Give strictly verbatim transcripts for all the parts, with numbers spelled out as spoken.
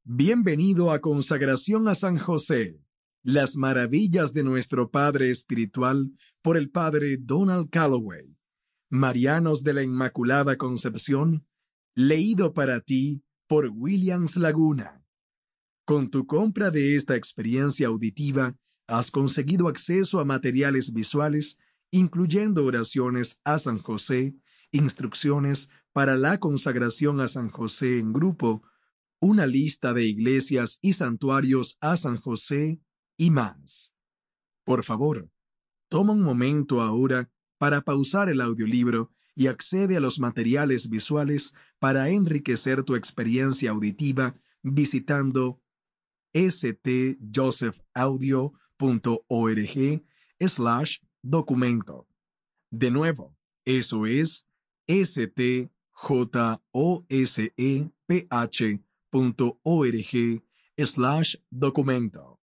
Bienvenido a Consagración a San José, las maravillas de nuestro Padre Espiritual por el Padre Donald Calloway, Marianos de la Inmaculada Concepción, leído para ti por Williams Laguna. Con tu compra de esta experiencia auditiva, has conseguido acceso a materiales visuales, incluyendo oraciones a San José, instrucciones para la consagración a San José en grupo, una lista de iglesias y santuarios a San José y más. Por favor, toma un momento ahora para pausar el audiolibro y accede a los materiales visuales para enriquecer tu experiencia auditiva visitando stjosephaudio.org slash documento. De nuevo, eso es stjosephph.org slash documento.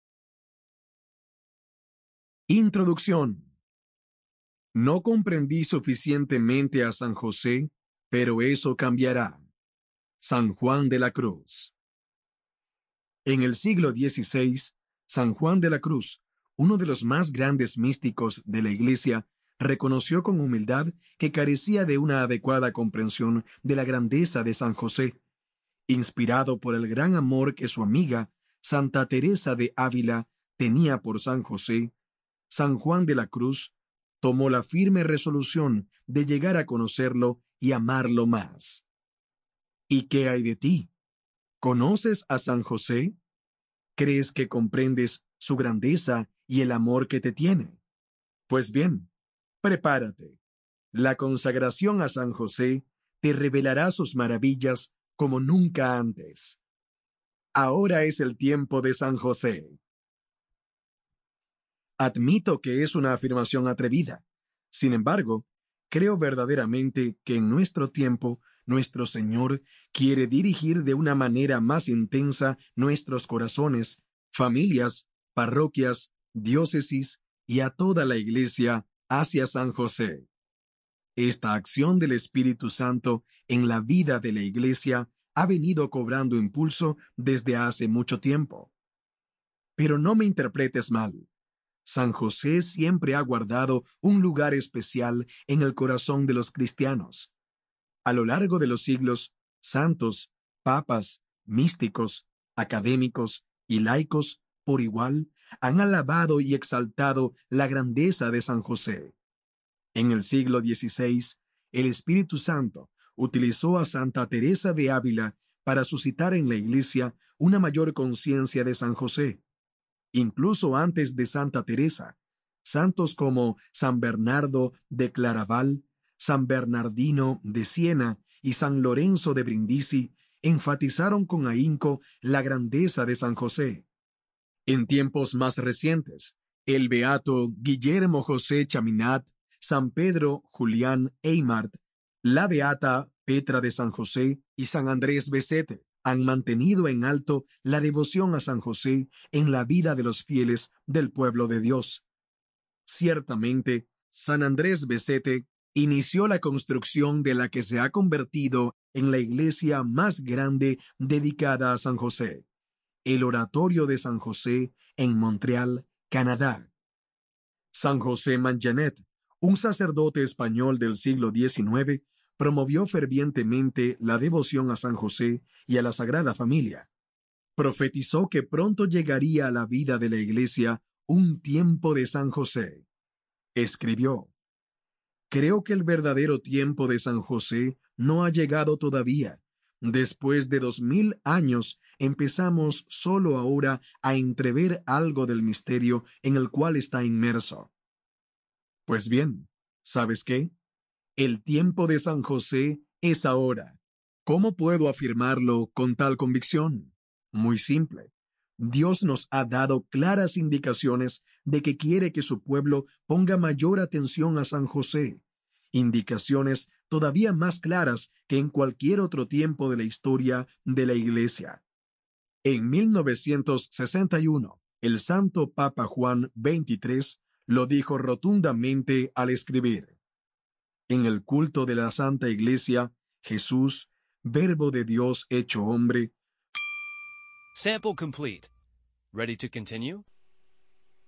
Introducción. No comprendí suficientemente a San José, pero eso cambiará. San Juan de la Cruz. En el siglo dieciséis, San Juan de la Cruz, uno de los más grandes místicos de la Iglesia, reconoció con humildad que carecía de una adecuada comprensión de la grandeza de San José. Inspirado por el gran amor que su amiga, Santa Teresa de Ávila, tenía por San José, San Juan de la Cruz tomó la firme resolución de llegar a conocerlo y amarlo más. ¿Y qué hay de ti? ¿Conoces a San José? ¿Crees que comprendes su grandeza y el amor que te tiene? Pues bien, prepárate. La consagración a San José te revelará sus maravillas como nunca antes. Ahora es el tiempo de San José. Admito que es una afirmación atrevida. Sin embargo, creo verdaderamente que en nuestro tiempo nuestro Señor quiere dirigir de una manera más intensa nuestros corazones, familias, parroquias, diócesis y a toda la Iglesia hacia San José. Esta acción del Espíritu Santo en la vida de la Iglesia ha venido cobrando impulso desde hace mucho tiempo. Pero no me interpretes mal. San José siempre ha guardado un lugar especial en el corazón de los cristianos. A lo largo de los siglos, santos, papas, místicos, académicos y laicos, por igual, han alabado y exaltado la grandeza de San José. En el siglo dieciséis, el Espíritu Santo utilizó a Santa Teresa de Ávila para suscitar en la Iglesia una mayor conciencia de San José. Incluso antes de Santa Teresa, santos como San Bernardo de Claraval, San Bernardino de Siena y San Lorenzo de Brindisi enfatizaron con ahínco la grandeza de San José. En tiempos más recientes, el beato Guillermo José Chaminade, San Pedro Julián Eymard, la beata Petra de San José y San Andrés Becete han mantenido en alto la devoción a San José en la vida de los fieles del pueblo de Dios. Ciertamente, San Andrés Becete inició la construcción de la que se ha convertido en la iglesia más grande dedicada a San José, el Oratorio de San José en Montreal, Canadá. San José Manjanet, un sacerdote español del siglo diecinueve, promovió fervientemente la devoción a San José y a la Sagrada Familia. Profetizó que pronto llegaría a la vida de la Iglesia un tiempo de San José. Escribió: «Creo que el verdadero tiempo de San José no ha llegado todavía. Después de dos mil años empezamos solo ahora a entrever algo del misterio en el cual está inmerso». Pues bien, ¿sabes qué? El tiempo de San José es ahora. ¿Cómo puedo afirmarlo con tal convicción? Muy simple. Dios nos ha dado claras indicaciones de que quiere que su pueblo ponga mayor atención a San José. Indicaciones todavía más claras que en cualquier otro tiempo de la historia de la Iglesia. En mil novecientos sesenta y uno, el Santo Papa Juan veintitrés lo dijo rotundamente al escribir: «En el culto de la Santa Iglesia, Jesús, Verbo de Dios hecho hombre, Sample complete. Ready to continue?